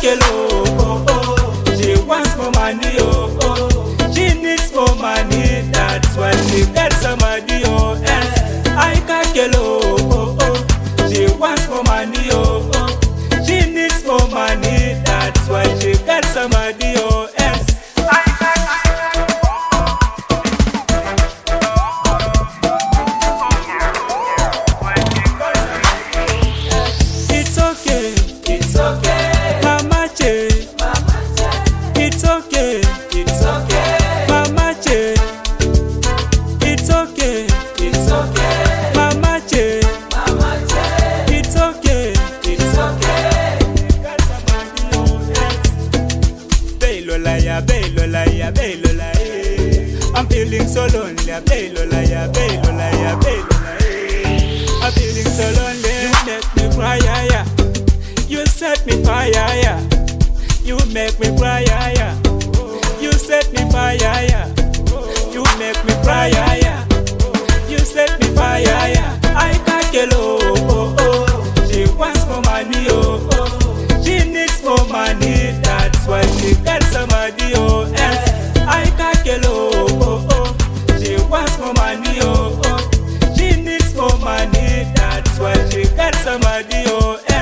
Kakelo, oh oh. She wants more money, oh oh. She needs more money, that's why she gets some money, oh eh. I Kakelo, oh oh. She wants more money, oh oh. She needs more money, that's why she gets some money, oh eh. It's okay, Mama Che. It's okay, Mama Che. It's okay, Mama Che. It's okay, Baylolaya, Baylolaya, Baylolaya. I'm feeling so lonely, Baylolaya, Baylolaya, Baylolaya. I'm feeling so lonely. You make me cry, yeah, yeah. You set me fire, yeah. You make me cry, yeah, yeah. You set me fire, yeah. You make me cry, yeah, yeah. You set me fire, yeah. I Kakelo, oh oh. She wants more money, oh oh. She needs more money, that's why she gets some money, oh eh. I Kakelo, oh oh. She wants more money, oh oh. She needs more money, that's why she gets some money, oh eh.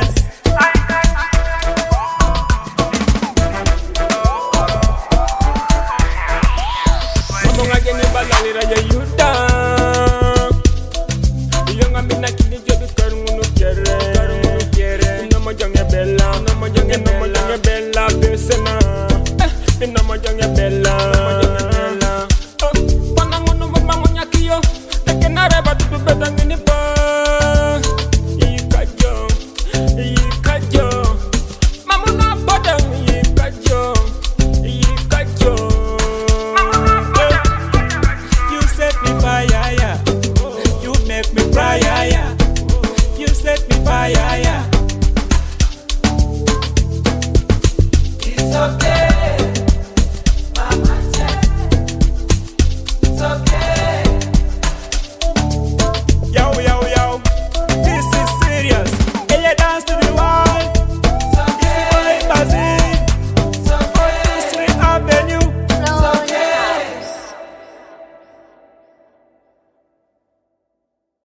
You set me fire, yeah. You set me fire, yeah.